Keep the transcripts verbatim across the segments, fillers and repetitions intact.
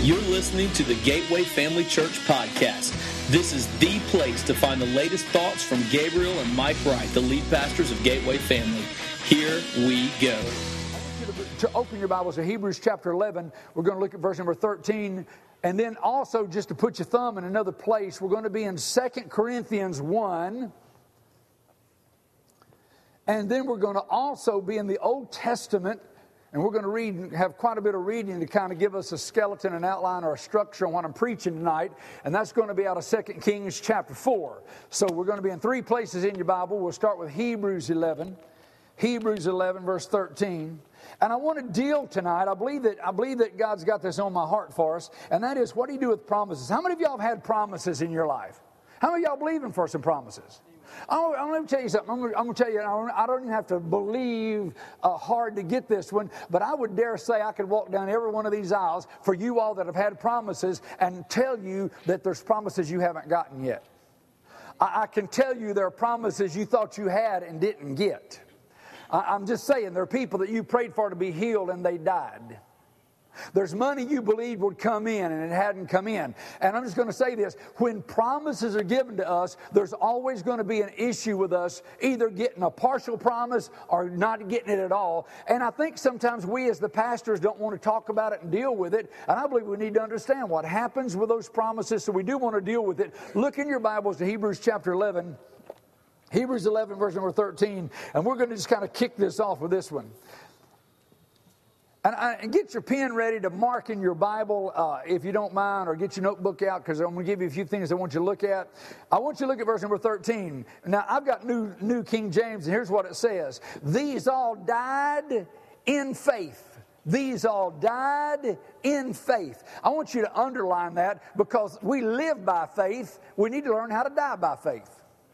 You're listening to the Gateway Family Church podcast. This is the place to find the latest thoughts from Gabriel and Mike Wright, the lead pastors of Gateway Family. Here we go. I want you to open your Bibles to Hebrews chapter eleven. We're going to look at verse number thirteen. And then also, just to put your thumb in another place, we're going to be in Second Corinthians one. And then we're going to also be in the Old Testament. And we're going to read, have quite a bit of reading to kind of give us a skeleton, an outline, or a structure on what I'm preaching tonight. And that's going to be out of Second Kings chapter four. So we're going to be in three places in your Bible. We'll start with Hebrews eleven. Hebrews eleven, verse thirteen. And I want to deal tonight, I believe that I believe that God's got this on my heart for us. And that is, what do you do with promises? How many of y'all have had promises in your life? How many of y'all believing for some promises? I'm, I'm going to tell you something. I'm going to, I'm going to tell you, I don't even have to believe uh, hard to get this one, but I would dare say I could walk down every one of these aisles for you all that have had promises and tell you that there's promises you haven't gotten yet. I, I can tell you there are promises you thought you had and didn't get. I, I'm just saying, there are people that you prayed for to be healed and they died. There's money you believed would come in and it hadn't come in. And I'm just going to say this. When promises are given to us, there's always going to be an issue with us either getting a partial promise or not getting it at all. And I think sometimes we as the pastors don't want to talk about it and deal with it. And I believe we need to understand what happens with those promises. So we do want to deal with it. Look in your Bibles to Hebrews chapter eleven. Hebrews eleven, verse number thirteen. And we're going to just kind of kick this off with this one. And, I, and get your pen ready to mark in your Bible, uh, if you don't mind, or get your notebook out, because I'm going to give you a few things I want you to look at. I want you to look at verse number thirteen. Now, I've got New, New King James, and here's what it says. These all died in faith. These all died in faith. I want you to underline that, because we live by faith. We need to learn how to die by faith.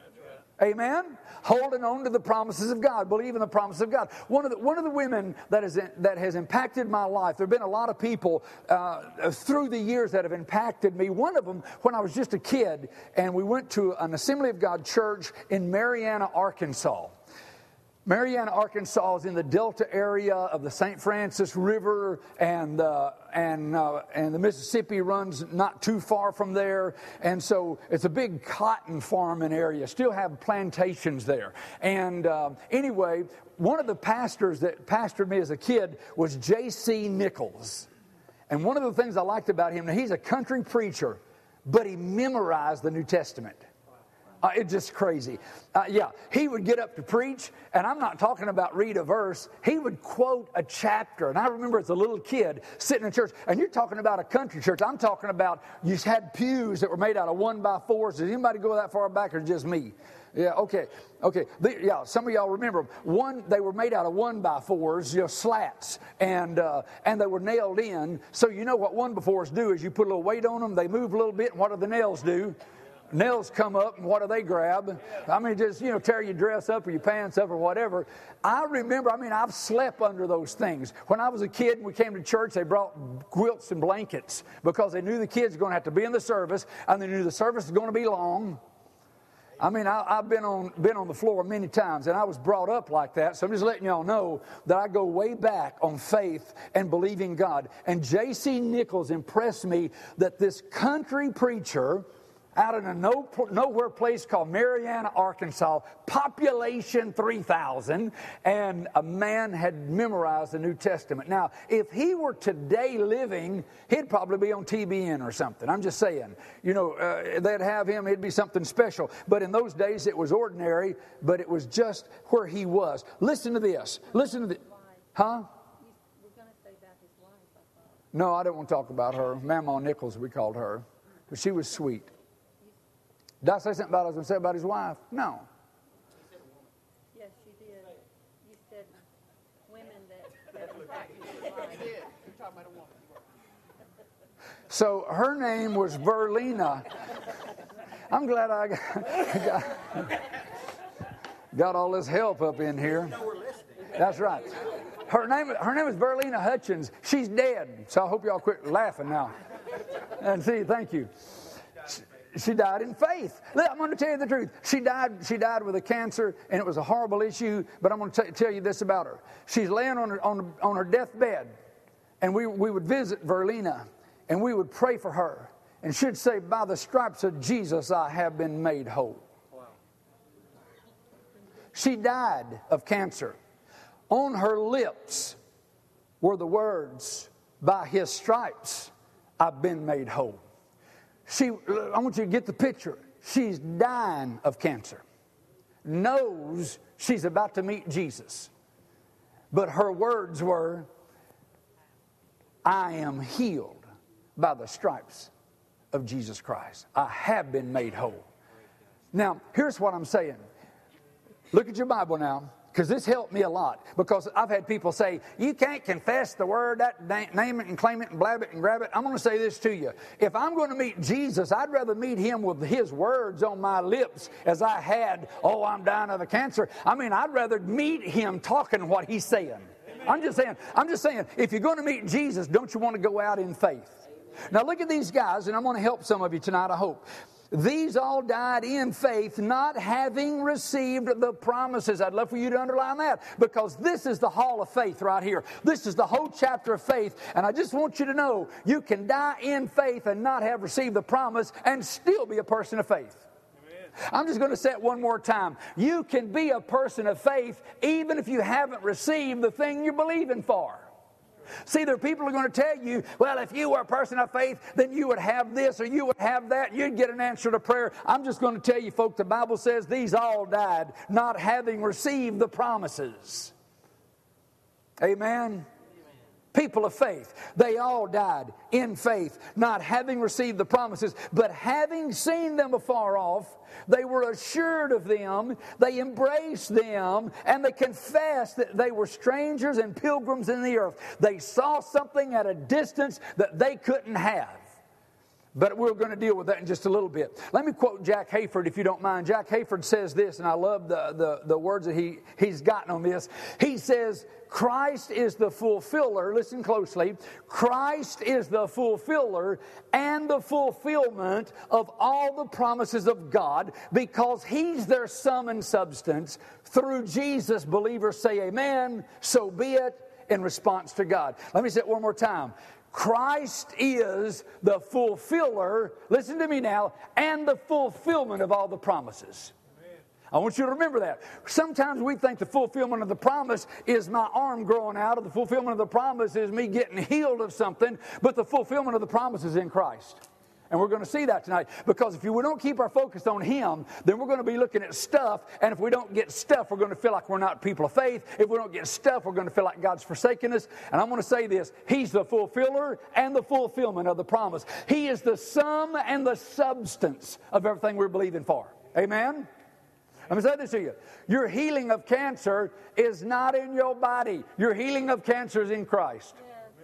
Amen? Holding on to the promises of God, believing the promises of God. One of the, one of the women that, is, that has impacted my life, there have been a lot of people uh, through the years that have impacted me. One of them, when I was just a kid, and we went to an Assembly of God church in Marianna, Arkansas. Marianna, Arkansas is in the Delta area of the Saint Francis River, and uh, and uh, and the Mississippi runs not too far from there, and so it's a big cotton farming area. Still have plantations there. And uh, anyway, one of the pastors that pastored me as a kid was J C Nichols, and one of the things I liked about him, now he's a country preacher, but he memorized the New Testament. Uh, it's just crazy. Uh, yeah, he would get up to preach, and I'm not talking about read a verse. He would quote a chapter. And I remember as a little kid sitting in church, and you're talking about a country church. I'm talking about you had pews that were made out of one by fours. Does anybody go that far back, or just me? Yeah, okay, okay. The, yeah, some of y'all remember them. One, they were made out of one by fours, you know, slats, and uh, and they were nailed in. So you know what one by fours do is you put a little weight on them, they move a little bit, and what do the nails do? Nails come up, and what do they grab? I mean, just, you know, tear your dress up or your pants up or whatever. I remember, I mean, I've slept under those things. When I was a kid and we came to church, they brought quilts and blankets because they knew the kids were going to have to be in the service, and they knew the service was going to be long. I mean, I, I've been on been on the floor many times, and I was brought up like that. So I'm just letting y'all know that I go way back on faith and believing God. And J C Nichols impressed me that this country preacher out in a no, nowhere place called Marianna, Arkansas, population three thousand, and a man had memorized the New Testament. Now, if he were today living, he'd probably be on T B N or something. I'm just saying. You know, uh, they'd have him, it'd be something special. But in those days, it was ordinary, but it was just where he was. Listen to this. Listen to this. Huh? No, I don't want to talk about her. Mama Nichols, we called her. But she was sweet. Did I say something about I was going to say about his wife? No. Yes, you did. You said women that, that impacted your life. You did. You're talking about a woman. So her name was Verlina. I'm glad I got, got, got all this help up in here. That's right. Her name, her name is Verlina Hutchins. She's dead. So I hope y'all quit laughing now. And see, thank you. She died in faith. I'm going to tell you the truth. She died She died with a cancer, and it was a horrible issue, but I'm going to t- tell you this about her. She's laying on her, on, on her deathbed, and we, we would visit Verlina, and we would pray for her. And she'd say, by the stripes of Jesus, I have been made whole. Wow. She died of cancer. On her lips were the words, by his stripes, I've been made whole. She, I want you to get the picture. She's dying of cancer. Knows she's about to meet Jesus. But her words were, I am healed by the stripes of Jesus Christ. I have been made whole. Now, here's what I'm saying. Look at your Bible now, because this helped me a lot. Because I've had people say, you can't confess the word, that name it and claim it and blab it and grab it. I'm going to say this to you. If I'm going to meet Jesus, I'd rather meet him with his words on my lips as I had, oh, I'm dying of a cancer. I mean, I'd rather meet him talking what he's saying. I'm just saying, I'm just saying, if you're going to meet Jesus, don't you want to go out in faith? Now look at these guys, and I'm going to help some of you tonight, I hope. These all died in faith, not having received the promises. I'd love for you to underline that, because this is the hall of faith right here. This is the whole chapter of faith, and I just want you to know you can die in faith and not have received the promise and still be a person of faith. I'm just going to say it one more time. You can be a person of faith even if you haven't received the thing you're believing for. See, there are people who are going to tell you, well, if you were a person of faith, then you would have this or you would have that. You'd get an answer to prayer. I'm just going to tell you, folks, the Bible says these all died not having received the promises. Amen? People of faith, they all died in faith, not having received the promises, but having seen them afar off, they were assured of them, they embraced them, and they confessed that they were strangers and pilgrims in the earth. They saw something at a distance that they couldn't have. But we're going to deal with that in just a little bit. Let me quote Jack Hayford, if you don't mind. Jack Hayford says this, and I love the, the, the words that he, he's gotten on this. He says, Christ is the fulfiller, listen closely, Christ is the fulfiller and the fulfillment of all the promises of God, because he's their sum and substance. Through Jesus, believers say amen, so be it, in response to God. Let me say it one more time. Christ is the fulfiller, listen to me now, and the fulfillment of all the promises. Amen. I want you to remember that. Sometimes we think the fulfillment of the promise is my arm growing out, or the fulfillment of the promise is me getting healed of something, but the fulfillment of the promise is in Christ. And we're going to see that tonight, because if we don't keep our focus on him, then we're going to be looking at stuff, and if we don't get stuff, we're going to feel like we're not people of faith. If we don't get stuff, we're going to feel like God's forsaken us. And I'm going to say this, he's the fulfiller and the fulfillment of the promise. He is the sum and the substance of everything we're believing for. Amen? Let me say this to you. Your healing of cancer is not in your body. Your healing of cancer is in Christ.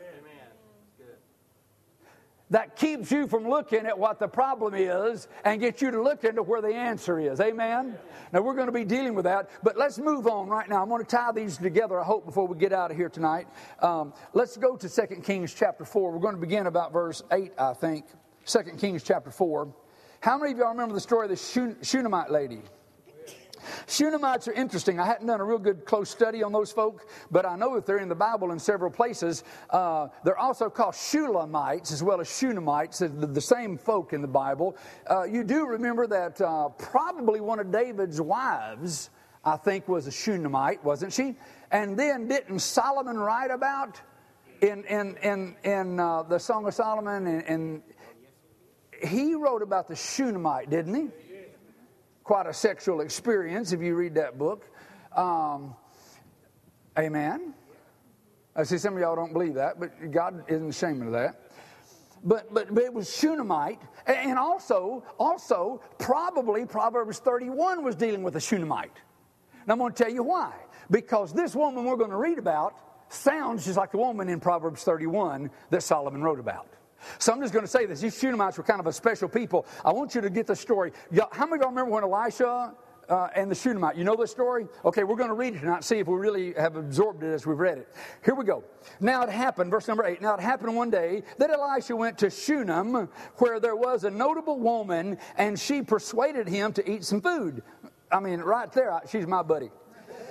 That keeps you from looking at what the problem is and gets you to look into where the answer is. Amen? Now, we're going to be dealing with that, but let's move on right now. I'm going to tie these together, I hope, before we get out of here tonight. Um, let's go to Second Kings chapter four. We're going to begin about verse eight, I think. Second Kings chapter four. How many of y'all remember the story of the Shun- Shunammite lady? Shunammite are interesting. I hadn't done a real good close study on those folk, but I know that they're in the Bible in several places. Uh, they're also called Shulamites as well as Shunammite, the, the same folk in the Bible. Uh, you do remember that uh, probably one of David's wives, I think, was a Shunammite, wasn't she? And then didn't Solomon write about in in in, in uh, the Song of Solomon, and, and he wrote about the Shunammite, didn't he? Quite a sexual experience if you read that book. Um, amen. I see some of y'all don't believe that, but God isn't ashamed of that. But but, but it was Shunammite, and also also probably Proverbs thirty-one was dealing with a Shunammite. And I'm going to tell you why. Because this woman we're going to read about sounds just like the woman in Proverbs thirty-one that Solomon wrote about. So I'm just going to say this. These Shunamites were kind of a special people. I want you to get the story. How many of y'all remember when Elisha uh, and the Shunammite, you know the story? Okay, we're going to read it tonight, see if we really have absorbed it as we've read it. Here we go. Now it happened, verse number eight, now it happened one day that Elisha went to Shunam, where there was a notable woman, and she persuaded him to eat some food. I mean, right there, she's my buddy.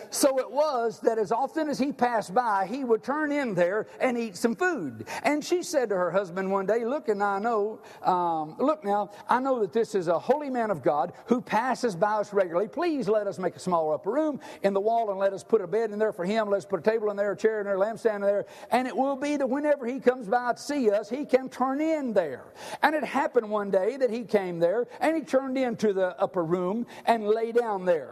So it was that as often as he passed by, he would turn in there and eat some food. And she said to her husband one day, look, and I know, um, look now, I know that this is a holy man of God who passes by us regularly. Please let us make a small upper room in the wall and let us put a bed in there for him. Let's put a table in there, a chair in there, a lampstand in there. And it will be that whenever he comes by to see us, he can turn in there. And it happened one day that he came there and he turned into the upper room and lay down there.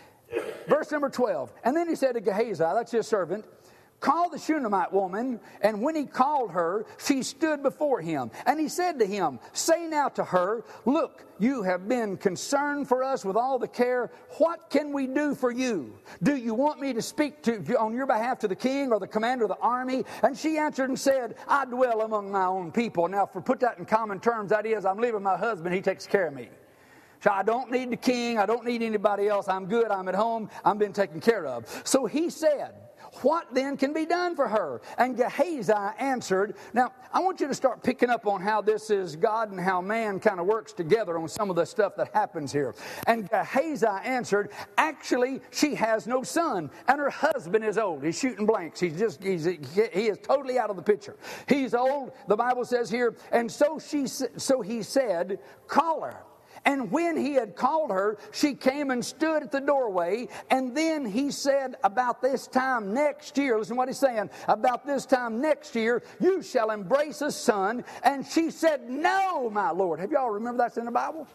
Verse number twelve. And then he said to Gehazi, that's his servant, call the Shunammite woman. And when he called her, she stood before him. And he said to him, say now to her, look, you have been concerned for us with all the care. What can we do for you? Do you want me to speak to on your behalf to the king or the commander of the army? And she answered and said, I dwell among my own people. Now, for put that in common terms, that is, I'm leaving my husband. He takes care of me. So I don't need the king. I don't need anybody else. I'm good. I'm at home. I'm been taken care of. So he said, what then can be done for her? And Gehazi answered. Now, I want you to start picking up on how this is God and how man kind of works together on some of the stuff that happens here. And Gehazi answered, actually, she has no son, and her husband is old. He's shooting blanks. He's just, he's, he is totally out of the picture. He's old, the Bible says here, and so she, so he said, call her. And when he had called her, she came and stood at the doorway. And then he said, about this time next year, listen to what he's saying, about this time next year, you shall embrace a son. And she said, no, my Lord. Have y'all remember that's in the Bible?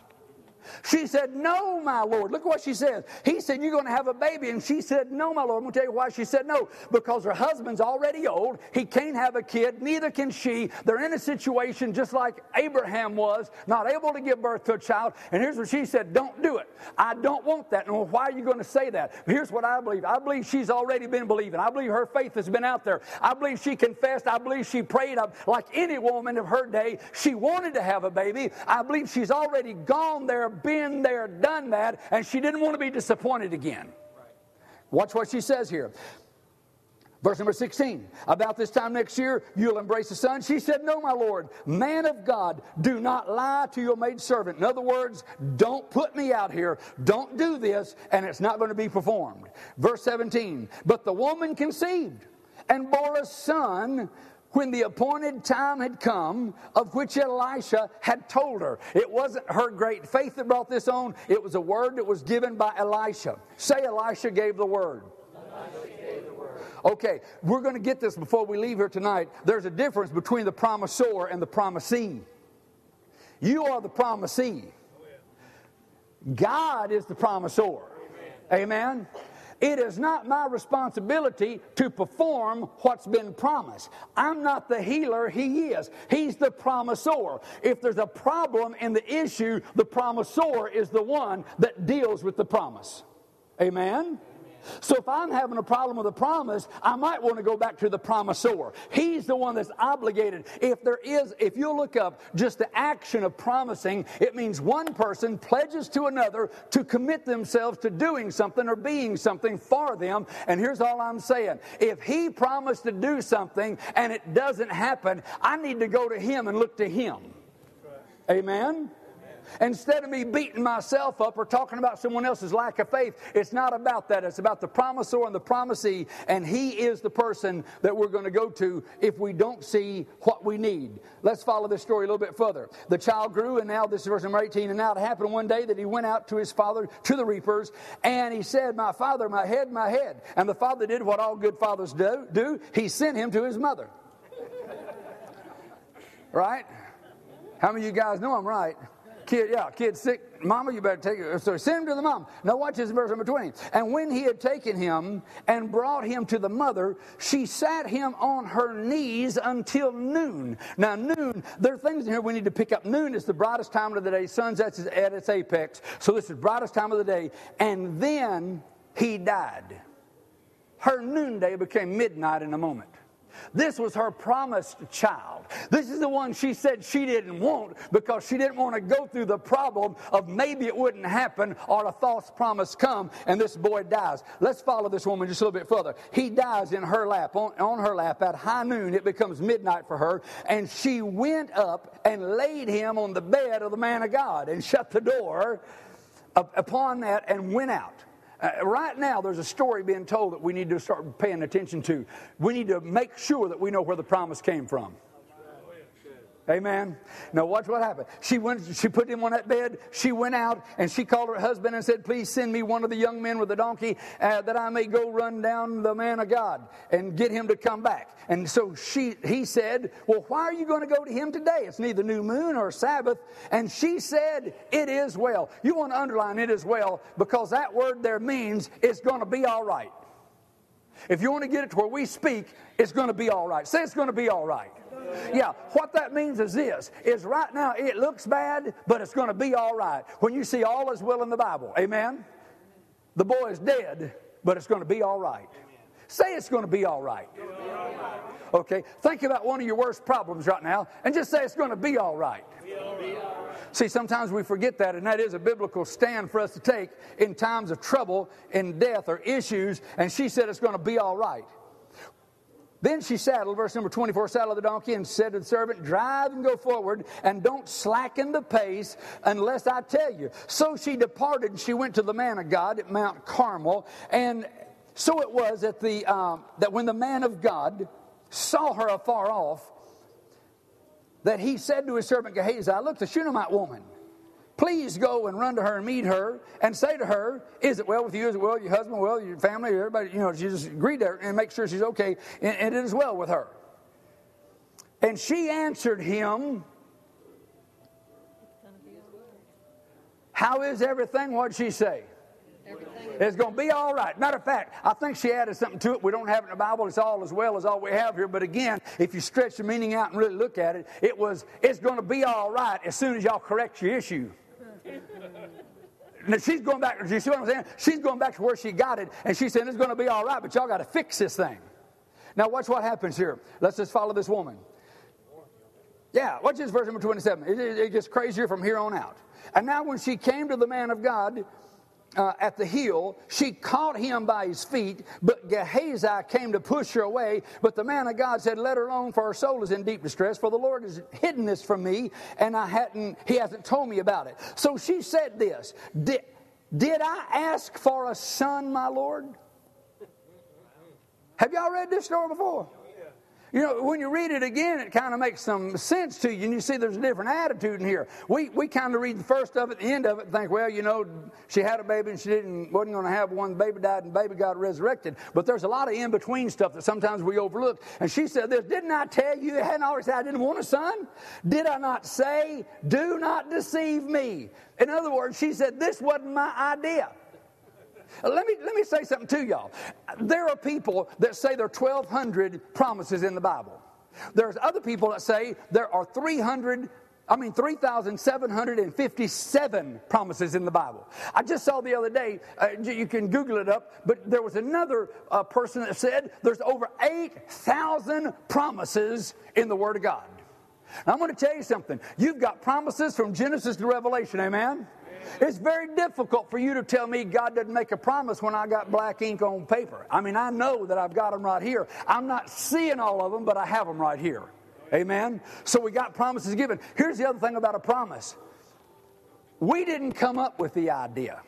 She said, no, my Lord. Look what she says. He said, you're going to have a baby. And she said, no, my Lord. I'm going to tell you why she said no. Because her husband's already old. He can't have a kid. Neither can she. They're in a situation just like Abraham was, not able to give birth to a child. And here's what she said, don't do it. I don't want that. And why are you going to say that? Here's what I believe. I believe she's already been believing. I believe her faith has been out there. I believe she confessed. I believe she prayed. Like any woman of her day, she wanted to have a baby. I believe she's already gone there, been there, done that, and she didn't want to be disappointed again. Watch what she says here. Verse number sixteen. About this time next year, you'll embrace a son. She said, no, my Lord, man of God, do not lie to your maidservant. In other words, don't put me out here. Don't do this, and it's not going to be performed. Verse seventeen. But the woman conceived and bore a son when the appointed time had come, of which Elisha had told her. It wasn't her great faith that brought this on. It was a word that was given by Elisha. Say, Elisha gave the word. Elisha gave the word. Okay, we're going to get this before we leave here tonight. There's a difference between the promisor and the promisee. You are the promisee. God is the promisor. Amen. It is not my responsibility to perform what's been promised. I'm not the healer, he is. He's the promisor. If there's a problem in the issue, the promisor is the one that deals with the promise. Amen? So if I'm having a problem with a promise, I might want to go back to the promisor. He's the one that's obligated. If there is, if you look up just the action of promising, it means one person pledges to another to commit themselves to doing something or being something for them. And here's all I'm saying. If he promised to do something and it doesn't happen, I need to go to him and look to him. Amen? Instead of me beating myself up or talking about someone else's lack of faith, it's not about that. It's about the promisor and the promisee, and he is the person that we're going to go to if we don't see what we need. Let's follow this story a little bit further. The child grew, and now this is verse number eighteen, and now it happened one day that he went out to his father, to the reapers, and he said, my father, my head, my head. And the father did what all good fathers do. do. He sent him to his mother. Right? How many of you guys know I'm right? Kid, yeah, kid sick. Mama, you better take it. So send him to the mom. Now watch this in verse number twenty. And when he had taken him and brought him to the mother, she sat him on her knees until noon. Now noon, there are things in here we need to pick up. Noon is the brightest time of the day. Sun's at its apex. So this is the brightest time of the day. And then he died. Her noonday became midnight in a moment. This was her promised child. This is the one she said she didn't want because she didn't want to go through the problem of maybe it wouldn't happen or a false promise come and this boy dies. Let's follow this woman just a little bit further. He dies in her lap, on, on her lap at high noon. It becomes midnight for her. And she went up and laid him on the bed of the man of God and shut the door upon that and went out. Uh, right now, there's a story being told that we need to start paying attention to. We need to make sure that we know where the promise came from. Amen. Now watch what happened. She went. She put him on that bed. She went out and she called her husband and said, "Please send me one of the young men with a donkey uh, that I may go run down the man of God and get him to come back." And so she, he said, "Well, why are you going to go to him today? It's neither new moon or Sabbath." And she said, "It is well." You want to underline "it is well" because that word there means it's going to be all right. If you want to get it to where we speak, it's going to be all right. Say it's going to be all right. Yeah, what that means is this, is right now it looks bad, but it's going to be all right. When you see all is well in the Bible, amen? The boy is dead, but it's going to be all right. Say it's going to be all right. Okay, think about one of your worst problems right now and just say it's going to be all right. See, sometimes we forget that, and that is a biblical stand for us to take in times of trouble, in death, or issues, and she said it's going to be all right. Then she saddled, verse number twenty-four, saddled the donkey and said to the servant, "Drive and go forward, and don't slacken the pace unless I tell you." So she departed, and she went to the man of God at Mount Carmel. And so it was that, the, um, that when the man of God saw her afar off, that he said to his servant Gehazi, "Look, the Shunammite woman. Please go and run to her and meet her and say to her, is it well with you? Is it well with your husband? Well, your family, everybody, you know, she just agreed there and make sure she's okay. And, and it is well with her." And she answered him, "How is everything?" What'd she say? Everything. It's going to be all right. Matter of fact, I think she added something to it. We don't have it in the Bible. It's all as well as all we have here. But again, if you stretch the meaning out and really look at it, it was, it's going to be all right as soon as y'all correct your issue. Now she's going back, you see what I'm saying? She's going back to where she got it, and she's saying it's going to be all right, but y'all got to fix this thing. Now watch what happens here. Let's just follow this woman. Yeah, watch this, verse number twenty-seven. It, it, it gets crazier from here on out. And now when she came to the man of God uh, at the hill, she caught him by his feet, but Gehazi came to push her away. But the man of God said, "Let her alone, for her soul is in deep distress, for the Lord has hidden this from me, and I hadn't, he hasn't told me about it." So she said this, Did, did I ask for a son, my Lord? Have y'all read this story before? You know, when you read it again, it kind of makes some sense to you, and you see there's a different attitude in here. We we kind of read the first of it, the end of it, and think, well, you know, she had a baby and she didn't wasn't going to have one. The baby died and the baby got resurrected. But there's a lot of in-between stuff that sometimes we overlook. And she said this, "Didn't I tell you I hadn't always said I didn't want a son? Did I not say, do not deceive me?" In other words, she said, this wasn't my idea. Let me let me say something to y'all. There are people that say there are twelve hundred promises in the Bible. There's other people that say there are three hundred, I mean three thousand seven hundred fifty-seven promises in the Bible. I just saw the other day, uh, you can Google it up, but there was another uh, person that said there's over eight thousand promises in the Word of God. Now, I'm going to tell you something. You've got promises from Genesis to Revelation, amen? It's very difficult for you to tell me God doesn't make a promise when I got black ink on paper. I mean, I know that I've got them right here. I'm not seeing all of them, but I have them right here. Amen? So we got promises given. Here's the other thing about a promise. We didn't come up with the idea.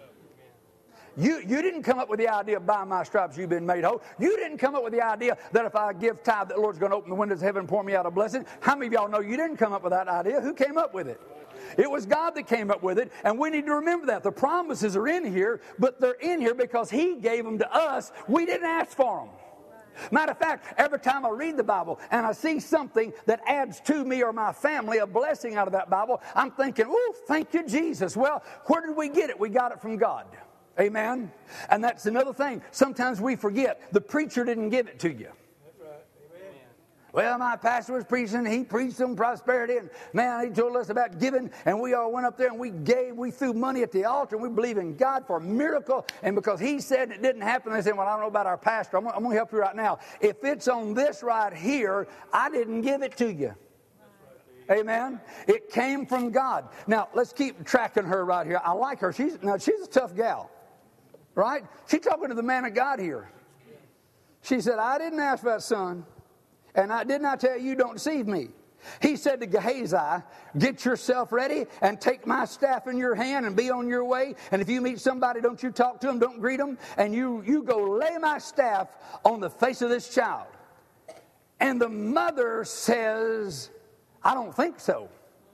You, you didn't come up with the idea of by my stripes you've been made whole. You didn't come up with the idea that if I give tithe, that the Lord's going to open the windows of heaven and pour me out a blessing. How many of y'all know you didn't come up with that idea? Who came up with it? It was God that came up with it, and we need to remember that. The promises are in here, but they're in here because He gave them to us. We didn't ask for them. Matter of fact, every time I read the Bible and I see something that adds to me or my family a blessing out of that Bible, I'm thinking, oh, thank you, Jesus. Well, where did we get it? We got it from God. Amen? And that's another thing. Sometimes we forget. The preacher didn't give it to you. That's right. Amen. Well, my pastor was preaching. He preached on prosperity. And, man, he told us about giving. And we all went up there and we gave. We threw money at the altar. And we believe in God for a miracle. And because he said it didn't happen, they said, well, I don't know about our pastor. I'm, I'm going to help you right now. If it's on this right here, I didn't give it to you. Amen. It came from God. Now, let's keep tracking her right here. I like her. She's now she's a tough gal. Right? She's talking to the man of God here. She said, I didn't ask for that son. And I did not tell you, don't deceive me. He said to Gehazi, get yourself ready and take my staff in your hand and be on your way. And if you meet somebody, don't you talk to them, don't greet them. And you, you go lay my staff on the face of this child. And the mother says, I don't think so.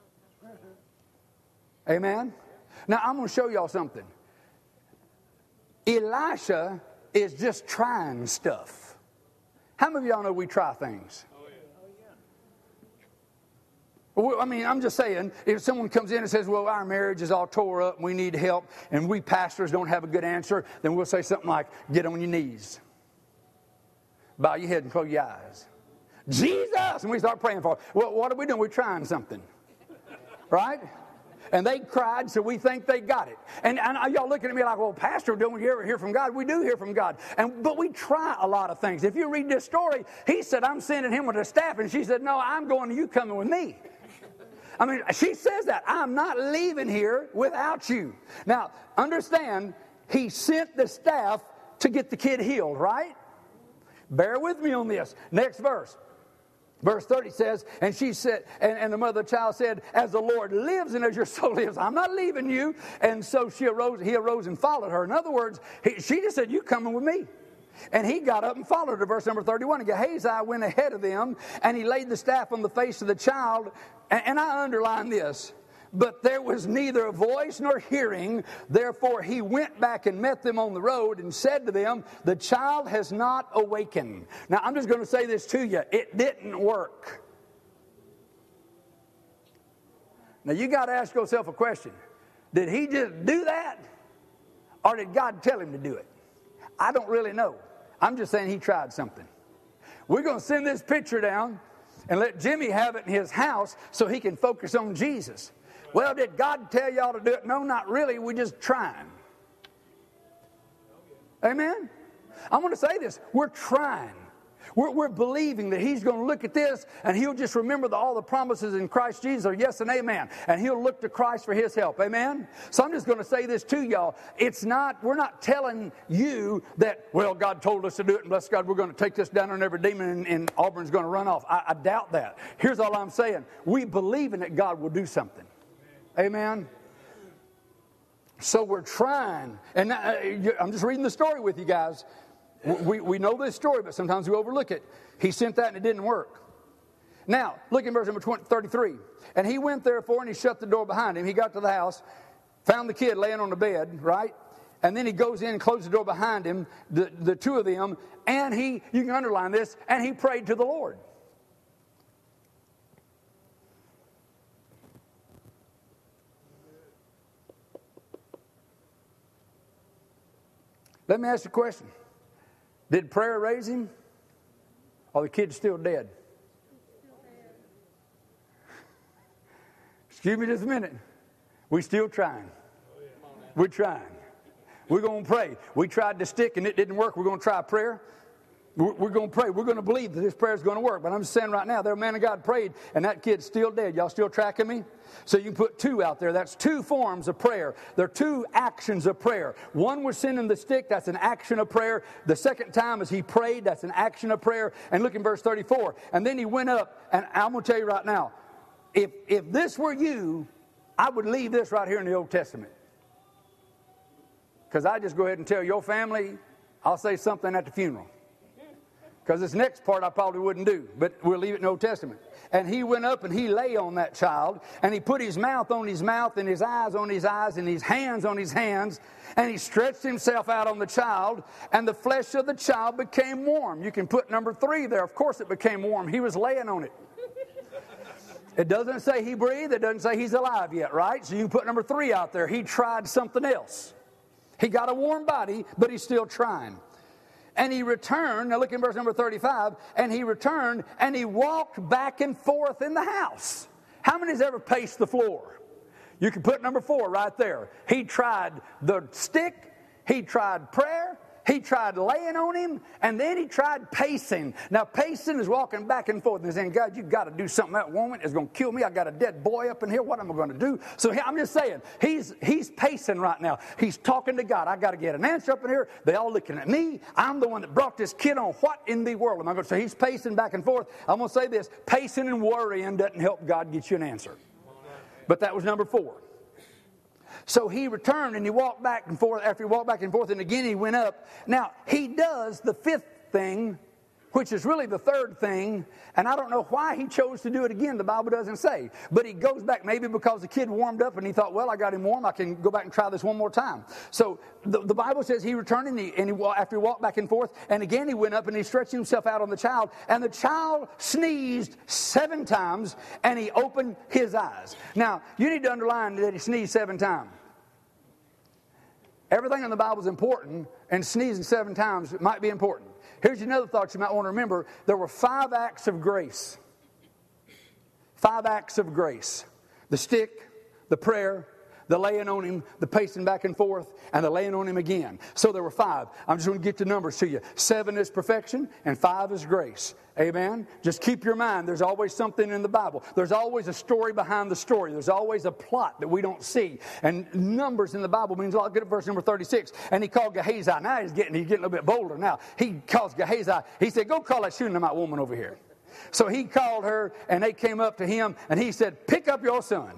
Amen? Now, I'm going to show y'all something. Elisha is just trying stuff. How many of y'all know we try things? I mean, I'm just saying, if someone comes in and says, well, our marriage is all tore up and we need help, and we pastors don't have a good answer, then we'll say something like, get on your knees. Bow your head and close your eyes. Jesus! And we start praying for it. Well, what are we doing? We're trying something. Right? And they cried, so we think they got it. And, and y'all looking at me like, well, Pastor, don't you ever hear from God? We do hear from God. And But we try a lot of things. If you read this story, he said, I'm sending him with a staff. And she said, no, I'm going to you coming with me. I mean, she says that. I'm not leaving here without you. Now, understand, he sent the staff to get the kid healed, right? Bear with me on this. Next verse. Verse thirty says, and she said, and, and the mother of the child said, as the Lord lives and as your soul lives, I'm not leaving you. And so she arose, he arose and followed her. In other words, he, she just said, you coming with me. And he got up and followed her. Verse number thirty-one. And Gehazi went ahead of them, and he laid the staff on the face of the child. And, and I underline this. But there was neither a voice nor hearing. Therefore he went back and met them on the road and said to them, the child has not awakened. Now I'm just going to say this to you. It didn't work. Now you got to ask yourself a question. Did he just do that? Or did God tell him to do it? I don't really know. I'm just saying he tried something. We're going to send this picture down and let Jimmy have it in his house so he can focus on Jesus. Well, did God tell y'all to do it? No, not really. We're just trying. Amen? I'm going to say this. We're trying. We're, we're believing that he's going to look at this and he'll just remember that all the promises in Christ Jesus are yes and amen. And he'll look to Christ for his help. Amen? So I'm just going to say this to y'all. It's not, we're not telling you that, well, God told us to do it and bless God, we're going to take this down on every demon and, and Auburn's going to run off. I, I doubt that. Here's all I'm saying. We believe in that God will do something. Amen? So we're trying. And I'm just reading the story with you guys. We, we know this story, but sometimes we overlook it. He sent that and it didn't work. Now, look in verse number thirty-three. And he went therefore and he shut the door behind him. He got to the house, found the kid laying on the bed, right? And then he goes in and closes the door behind him, the, the two of them. And he, you can underline this, and he prayed to the Lord. Let me ask you a question. Did prayer raise him? Or the kid's still dead? Excuse me just a minute. We're still trying. We're trying. We're going to pray. We tried to stick and it didn't work. We're going to try prayer. We're, we're going to pray. We're going to believe that this prayer is going to work. But I'm just saying right now, there a man of God prayed and that kid's still dead. Y'all still tracking me? So you can put two out there. That's two forms of prayer. There are two actions of prayer. One was sending the stick. That's an action of prayer. The second time as he prayed, that's an action of prayer. And look in verse thirty-four. And then he went up, and I'm going to tell you right now, if if this were you, I would leave this right here in the Old Testament. Because I just go ahead and tell your family, I'll say something at the funeral. Because this next part I probably wouldn't do, but we'll leave it in the Old Testament. And he went up and he lay on that child, and he put his mouth on his mouth and his eyes on his eyes and his hands on his hands, and he stretched himself out on the child, and the flesh of the child became warm. You can put number three there. Of course it became warm. He was laying on it. It doesn't say he breathed. It doesn't say he's alive yet, right? So you can put number three out there. He tried something else. He got a warm body, but he's still trying. And he returned, now look in verse number thirty-five, and he returned and he walked back and forth in the house. How many's ever paced the floor? You can put number four right there. He tried the stick, he tried prayer, He tried laying on him, and then he tried pacing. Now, pacing is walking back and forth and saying, God, you've got to do something. That woman is going to kill me. I got a dead boy up in here. What am I going to do? So I'm just saying, he's he's pacing right now. He's talking to God. I got to get an answer up in here. They all looking at me. I'm the one that brought this kid on. What in the world am I going to say? He's pacing back and forth. I'm going to say this. Pacing and worrying doesn't help God get you an answer. But that was number four. So he returned and he walked back and forth. After he walked back and forth, and again he went up. Now, he does the fifth thing, which is really the third thing, and I don't know why he chose to do it again. The Bible doesn't say. But he goes back maybe because the kid warmed up and he thought, well, I got him warm. I can go back and try this one more time. So the, the Bible says he returned and, he, and he, after he walked back and forth, and again he went up and he stretched himself out on the child, and the child sneezed seven times and he opened his eyes. Now, you need to underline that he sneezed seven times. Everything in the Bible is important, and sneezing seven times might be important. Here's another thought you might want to remember. There were five acts of grace. Five acts of grace. The stick, the prayer, the laying on him, the pacing back and forth, and the laying on him again. So there were five. I'm just going to get the numbers to you. Seven is perfection, and five is grace. Amen? Just keep your mind. There's always something in the Bible. There's always a story behind the story. There's always a plot that we don't see. And numbers in the Bible means a lot. Good at verse number thirty-six. And he called Gehazi. Now he's getting, he's getting a little bit bolder now. He calls Gehazi. He said, go call that Shunammite woman over here. So he called her, and they came up to him, and he said, pick up your son.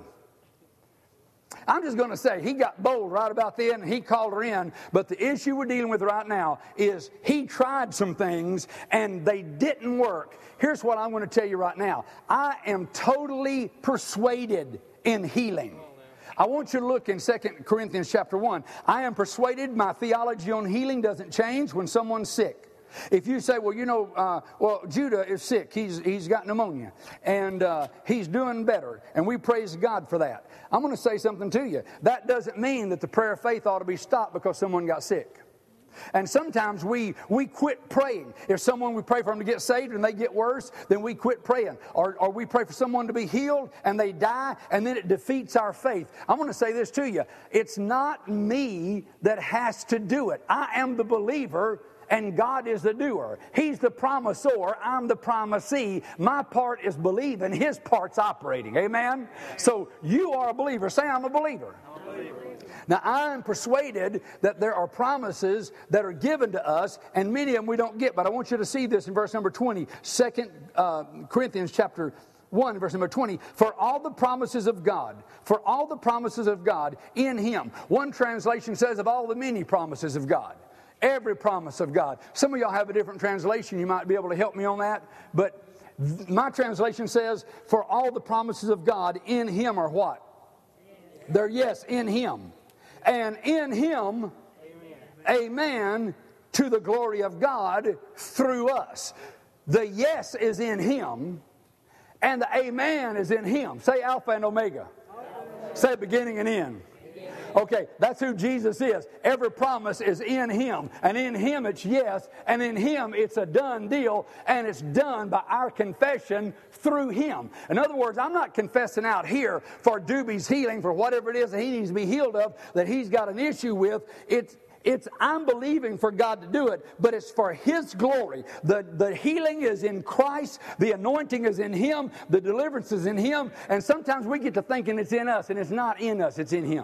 I'm just going to say, he got bold right about then, and he called her in. But the issue we're dealing with right now is he tried some things, and they didn't work. Here's what I'm going to tell you right now. I am totally persuaded in healing. I want you to look in Second Corinthians chapter one. I am persuaded my theology on healing doesn't change when someone's sick. If you say, well, you know, uh, well, Judah is sick. He's he's got pneumonia, and uh, he's doing better, and we praise God for that. I'm going to say something to you. That doesn't mean that the prayer of faith ought to be stopped because someone got sick. And sometimes we we quit praying. If someone, we pray for them to get saved and they get worse, then we quit praying. Or, or we pray for someone to be healed and they die, and then it defeats our faith. I'm going to say this to you. It's not me that has to do it. I am the believer, and God is the doer. He's the promisor. I'm the promisee. My part is believing. His part's operating. Amen? So you are a believer. Say, I'm a believer. I'm a believer. Now, I am persuaded that there are promises that are given to us, and many of them we don't get. But I want you to see this in verse number twenty. Second uh, Corinthians chapter one, verse number twenty. For all the promises of God, for all the promises of God in Him. One translation says of all the many promises of God. Every promise of God. Some of y'all have a different translation. You might be able to help me on that. But th- my translation says, for all the promises of God in Him are what? Yes. They're yes, in Him. And in Him, amen. Amen, to the glory of God through us. The yes is in Him, and the amen is in Him. Say Alpha and Omega. Alpha. Say beginning and end. Okay, that's who Jesus is. Every promise is in Him. And in Him it's yes. And in Him it's a done deal. And it's done by our confession through Him. In other words, I'm not confessing out here for Doobie's healing, for whatever it is that he needs to be healed of, that he's got an issue with. It's It's I'm believing for God to do it, but it's for His glory. The, the healing is in Christ. The anointing is in Him. The deliverance is in Him. And sometimes we get to thinking it's in us, and it's not in us. It's in Him.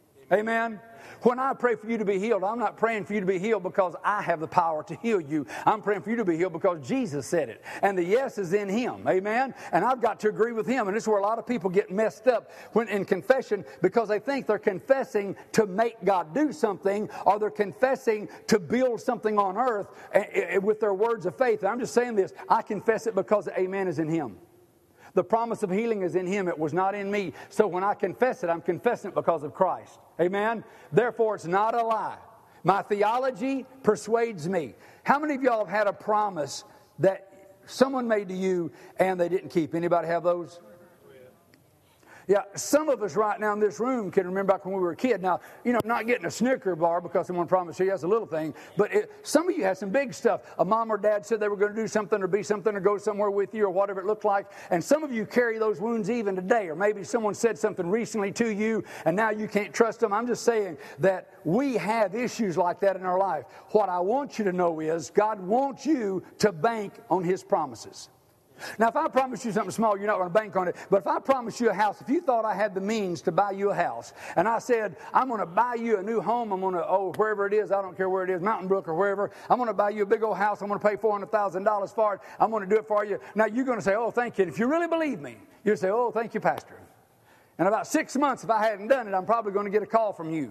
Amen? When I pray for you to be healed, I'm not praying for you to be healed because I have the power to heal you. I'm praying for you to be healed because Jesus said it. And the yes is in Him. Amen? And I've got to agree with Him. And this is where a lot of people get messed up when in confession, because they think they're confessing to make God do something, or they're confessing to build something on earth with their words of faith. And I'm just saying this. I confess it because the amen is in Him. The promise of healing is in Him. It was not in me. So when I confess it, I'm confessing it because of Christ. Amen? Therefore, it's not a lie. My theology persuades me. How many of y'all have had a promise that someone made to you and they didn't keep? Anybody have those? Yeah, some of us right now in this room can remember back when we were a kid. Now, you know, not getting a Snicker bar because someone promised you that's a little thing, but it, some of you had some big stuff. A mom or dad said they were going to do something or be something or go somewhere with you or whatever it looked like. And some of you carry those wounds even today. Or maybe someone said something recently to you and now you can't trust them. I'm just saying that we have issues like that in our life. What I want you to know is God wants you to bank on His promises. Now, if I promise you something small, you're not going to bank on it. But if I promise you a house, if you thought I had the means to buy you a house, and I said, I'm going to buy you a new home, I'm going to, oh, wherever it is, I don't care where it is, Mountain Brook or wherever, I'm going to buy you a big old house, I'm going to pay four hundred thousand dollars for it, I'm going to do it for you. Now, you're going to say, oh, thank you. And if you really believe me, you'll say, oh, thank you, Pastor. In about six months, if I hadn't done it, I'm probably going to get a call from you.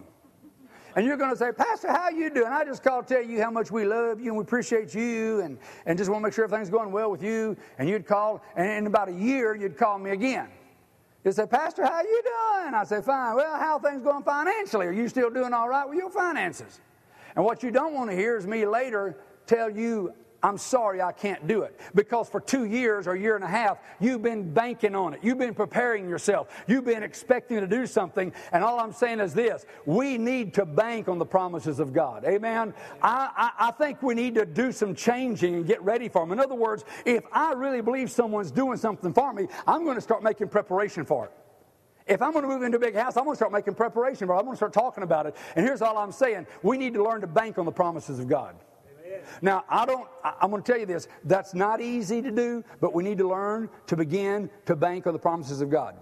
And you're going to say, Pastor, how you doing? I just called to tell you how much we love you and we appreciate you and, and just want to make sure everything's going well with you. And you'd call, and in about a year, you'd call me again. You'd say, Pastor, how you doing? I'd say, fine. Well, how are things going financially? Are you still doing all right with your finances? And what you don't want to hear is me later tell you, I'm sorry, I can't do it. Because for two years or a year and a half, you've been banking on it. You've been preparing yourself. You've been expecting to do something. And all I'm saying is this. We need to bank on the promises of God. Amen? I, I, I think we need to do some changing and get ready for them. In other words, if I really believe someone's doing something for me, I'm going to start making preparation for it. If I'm going to move into a big house, I'm going to start making preparation for it. I'm going to start talking about it. And here's all I'm saying. We need to learn to bank on the promises of God. Now, I don't, I'm going to tell you this, that's not easy to do, but we need to learn to begin to bank on the promises of God.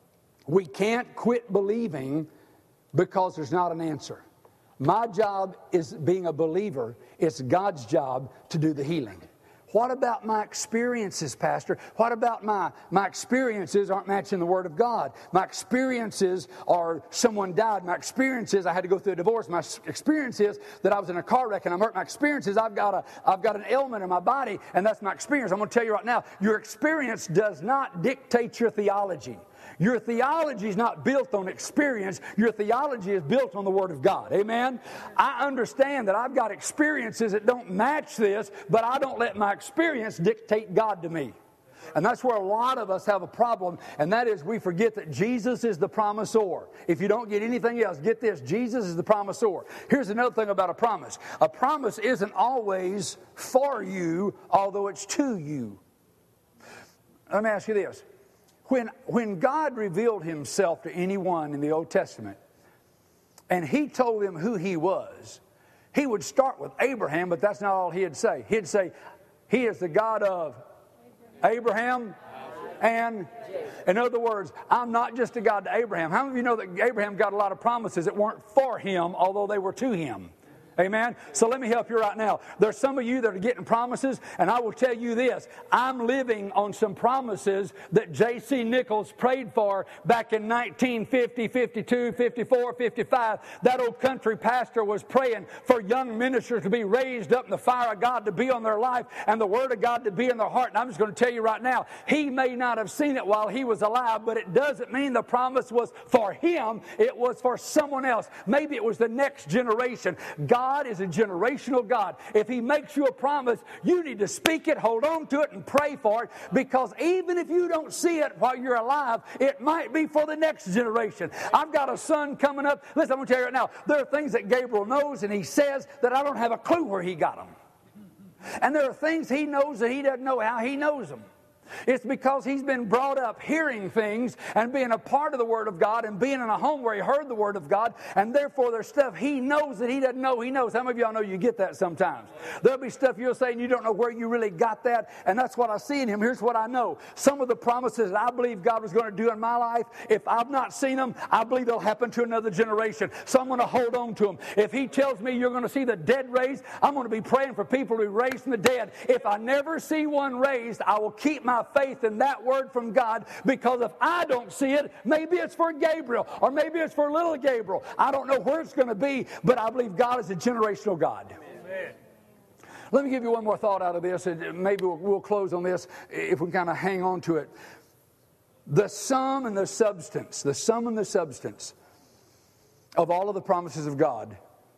We can't quit believing because there's not an answer. My job is being a believer. It's God's job to do the healing. What about my experiences, Pastor? What about my, my experiences aren't matching the Word of God? My experiences are someone died. My experiences, I had to go through a divorce. My experience is that I was in a car wreck and I'm hurt. My experience is I've got, a, I've got an ailment in my body, and that's my experience. I'm going to tell you right now, your experience does not dictate your theology. Your theology is not built on experience. Your theology is built on the Word of God. Amen? I understand that I've got experiences that don't match this, but I don't let my experience dictate God to me. And that's where a lot of us have a problem, and that is we forget that Jesus is the promisor. If you don't get anything else, get this, Jesus is the promisor. Here's another thing about a promise. A promise isn't always for you, although it's to you. Let me ask you this. When, when God revealed Himself to anyone in the Old Testament, and He told them who He was, He would start with Abraham, but that's not all He'd say. He'd say, He is the God of Abraham and, in other words, I'm not just a God to Abraham. How many of you know that Abraham got a lot of promises that weren't for him, although they were to him? Amen? So let me help you right now. There's some of you that are getting promises, and I will tell you this. I'm living on some promises that J C Nichols prayed for back in nineteen fifty, fifty-two, fifty-four, fifty-five. That old country pastor was praying for young ministers to be raised up in the fire of God to be on their life and the Word of God to be in their heart. And I'm just going to tell you right now, he may not have seen it while he was alive, but it doesn't mean the promise was for him. It was for someone else. Maybe it was the next generation. God God is a generational God. If He makes you a promise, you need to speak it, hold on to it, and pray for it, because even if you don't see it while you're alive, it might be for the next generation. I've got a son coming up. Listen, I'm going to tell you right now, there are things that Gabriel knows and he says that I don't have a clue where he got them. And there are things he knows that he doesn't know how he knows them. It's because he's been brought up hearing things and being a part of the Word of God and being in a home where he heard the Word of God, and therefore there's stuff he knows that he doesn't know he knows. How many of y'all know you get that sometimes? There'll be stuff you'll say and you don't know where you really got that, and that's what I see in him. Here's what I know. Some of the promises that I believe God was going to do in my life, if I've not seen them, I believe they'll happen to another generation. So I'm going to hold on to them. If He tells me you're going to see the dead raised, I'm going to be praying for people to be raised from the dead. If I never see one raised, I will keep my faith in that word from God, because if I don't see it, maybe it's for Gabriel or maybe it's for little Gabriel. I don't know where it's going to be, but I believe God is a generational God. Amen. Let me give you one more thought out of this, and maybe we'll, we'll close on this if we kind of hang on to it. The sum and the substance, the sum and the substance of all of the promises of God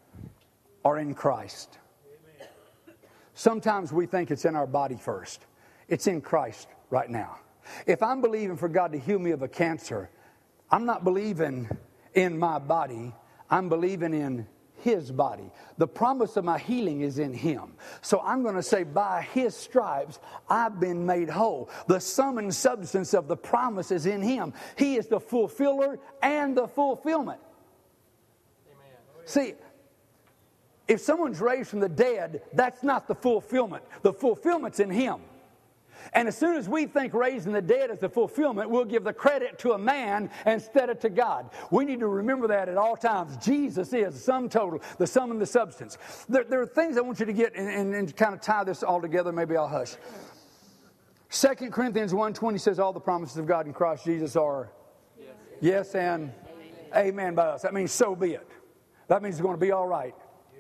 are in Christ. Amen. Sometimes we think it's in our body first. It's in Christ right now. If I'm believing for God to heal me of a cancer, I'm not believing in my body. I'm believing in His body. The promise of my healing is in Him. So I'm going to say, by His stripes, I've been made whole. The sum and substance of the promise is in Him. He is the fulfiller and the fulfillment. Amen. See, if someone's raised from the dead, that's not the fulfillment. The fulfillment's in Him. And as soon as we think raising the dead is the fulfillment, we'll give the credit to a man instead of to God. We need to remember that at all times. Jesus is the sum total, the sum and the substance. There, there are things I want you to get and, and, and kind of tie this all together. Maybe I'll hush. Second Corinthians one twenty says all the promises of God in Christ Jesus are yes, yes and amen. Amen by us. That means so be it. That means it's going to be all right.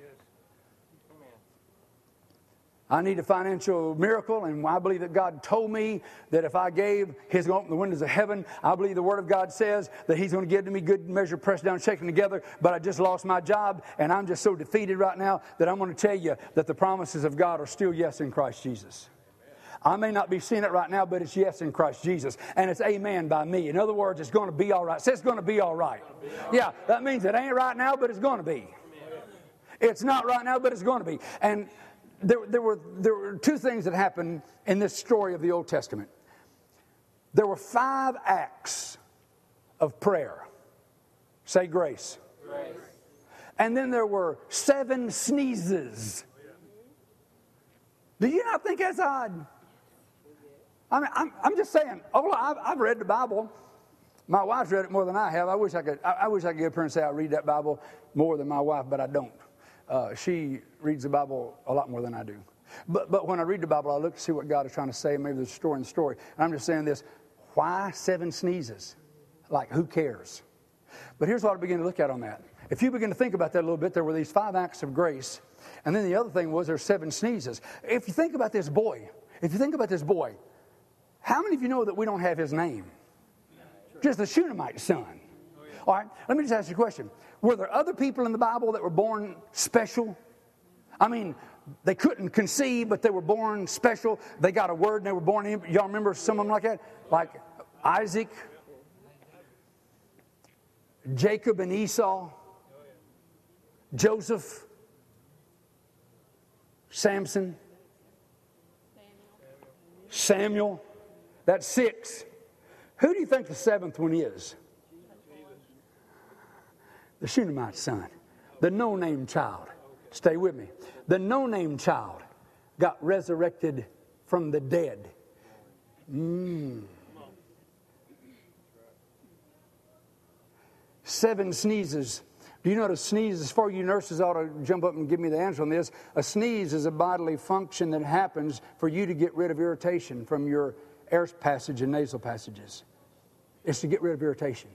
I need a financial miracle, and I believe that God told me that if I gave, He's going to open the windows of heaven. I believe the Word of God says that He's going to give to me good measure, pressed down, shaken together, but I just lost my job, and I'm just so defeated right now that I'm going to tell you that the promises of God are still yes in Christ Jesus. I may not be seeing it right now, but it's yes in Christ Jesus, and it's amen by me. In other words, it's going to be all right. Say it's going to be all right. Yeah, that means it ain't right now, but it's going to be. It's not right now, but it's going to be. And There, there, were, there were two things that happened in this story of the Old Testament. There were five acts of prayer. Say grace. Grace. And then there were seven sneezes. Do you not think that's odd? I mean, I'm, I'm just saying, oh, I've, I've read the Bible. My wife's read it more than I have. I wish I could, I, I wish I could get up here and say I read that Bible more than my wife, but I don't. Uh, she reads the Bible a lot more than I do. But but when I read the Bible, I look to see what God is trying to say. Maybe there's a story in the story. And I'm just saying this. Why seven sneezes? Like, who cares? But here's what I begin to look at on that. If you begin to think about that a little bit, there were these five acts of grace. And then the other thing was there's seven sneezes. If you think about this boy, if you think about this boy, how many of you know that we don't have his name? Just the Shunammite son. All right, let me just ask you a question. Were there other people in the Bible that were born special? I mean, they couldn't conceive, but they were born special. They got a word and they were born in. Y'all remember some of them like that? Like Isaac, Jacob and Esau, Joseph, Samson, Samuel. That's six. Who do you think the seventh one is? The Shunammite son, the no-name child. Stay with me. The no-name child got resurrected from the dead. Mm. Seven sneezes. Do you know what a sneeze is for? You nurses ought to jump up and give me the answer on this. A sneeze is a bodily function that happens for you to get rid of irritation from your air passage and nasal passages. It's to get rid of irritation.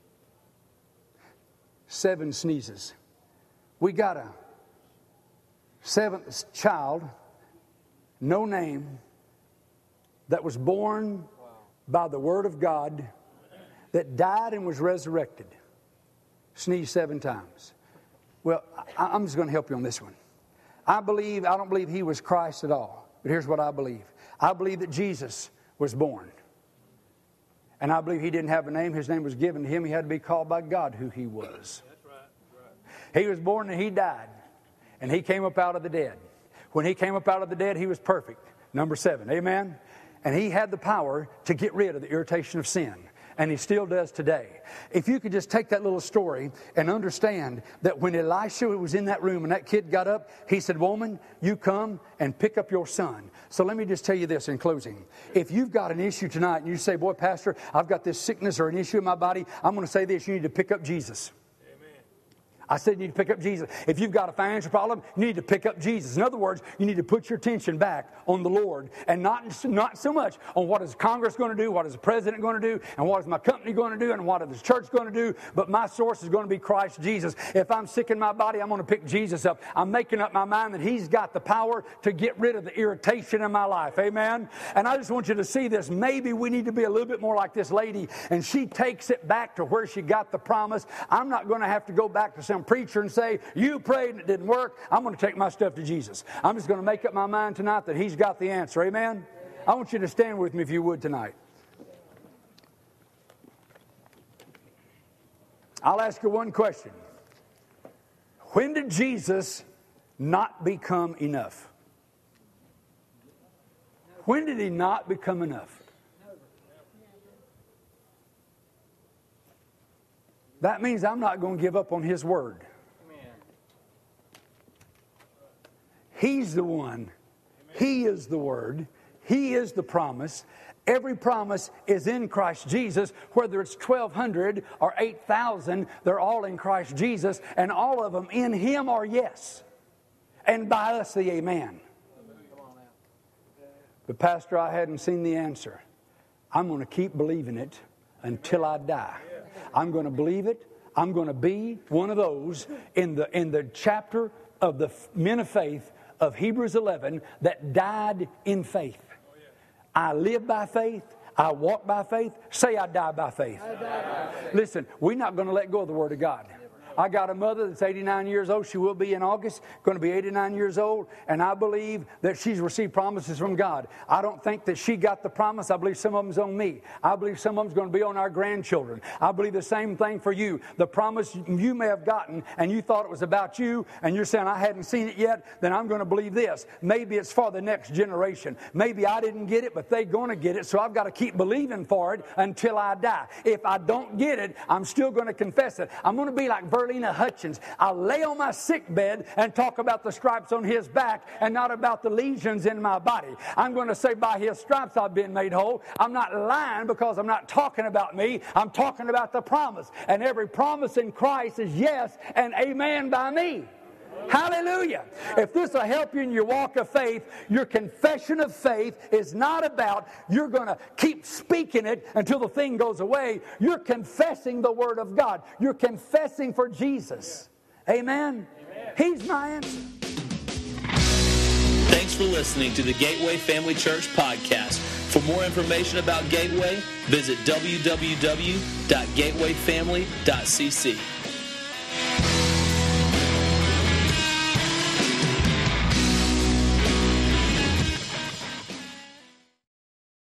Seven sneezes. We got a seventh child, no name, that was born by the Word of God, that died and was resurrected. Sneezed seven times. Well, I, I'm just going to help you on this one. I believe, I don't believe he was Christ at all. But here's what I believe. I believe that Jesus was born. And I believe he didn't have a name. His name was given to him. He had to be called by God who he was. That's right. That's right. He was born and he died. And he came up out of the dead. When he came up out of the dead, he was perfect. Number seven. Amen? And he had the power to get rid of the irritation of sin. And he still does today. If you could just take that little story and understand that when Elisha was in that room and that kid got up, he said, "Woman, you come and pick up your son." So let me just tell you this in closing. If you've got an issue tonight and you say, "Boy, Pastor, I've got this sickness or an issue in my body," I'm going to say this. You need to pick up Jesus. I said you need to pick up Jesus. If you've got a financial problem, you need to pick up Jesus. In other words, you need to put your attention back on the Lord and not, not so much on what is Congress going to do, what is the president going to do, and what is my company going to do, and what is the church going to do. But my source is going to be Christ Jesus. If I'm sick in my body, I'm going to pick Jesus up. I'm making up my mind that he's got the power to get rid of the irritation in my life. Amen? And I just want you to see this. Maybe we need to be a little bit more like this lady, and she takes it back to where she got the promise. I'm not going to have to go back to some preacher and say, "You prayed and it didn't work. I'm going to take my stuff to Jesus." I'm just going to make up my mind tonight that he's got the answer. Amen? I want you to stand with me if you would tonight. I'll ask you one question. When did Jesus not become enough? When did he not become enough? That means I'm not going to give up on his word. He's the one. He is the word. He is the promise. Every promise is in Christ Jesus. Whether it's twelve hundred or eight thousand, they're all in Christ Jesus. And all of them in him are yes. And by us the amen. But Pastor, I hadn't seen the answer. I'm going to keep believing it until I die. I'm going to believe it. I'm going to be one of those in the in the chapter of the men of faith of Hebrews eleven that died in faith. I live by faith. I walk by faith. Say I die by faith. I die by faith. Listen, we're not going to let go of the Word of God. I got a mother that's eighty-nine years old. She will be in August, going to be eighty-nine years old. And I believe that she's received promises from God. I don't think that she got the promise. I believe some of them's on me. I believe some of them's going to be on our grandchildren. I believe the same thing for you. The promise you may have gotten and you thought it was about you and you're saying, I hadn't seen it yet, then I'm going to believe this. Maybe it's for the next generation. Maybe I didn't get it, but they're going to get it. So I've got to keep believing for it until I die. If I don't get it, I'm still going to confess it. I'm going to be like Verlina Hutchins. I'll lay on my sick bed and talk about the stripes on his back and not about the lesions in my body. I'm going to say by his stripes I've been made whole. I'm not lying because I'm not talking about me. I'm talking about the promise. And every promise in Christ is yes and amen by me. Hallelujah. If this will help you in your walk of faith, your confession of faith is not about you're going to keep speaking it until the thing goes away. You're confessing the Word of God. You're confessing for Jesus. Amen? Amen. He's my answer. Thanks for listening to the Gateway Family Church podcast. For more information about Gateway, visit w w w dot gateway family dot c c.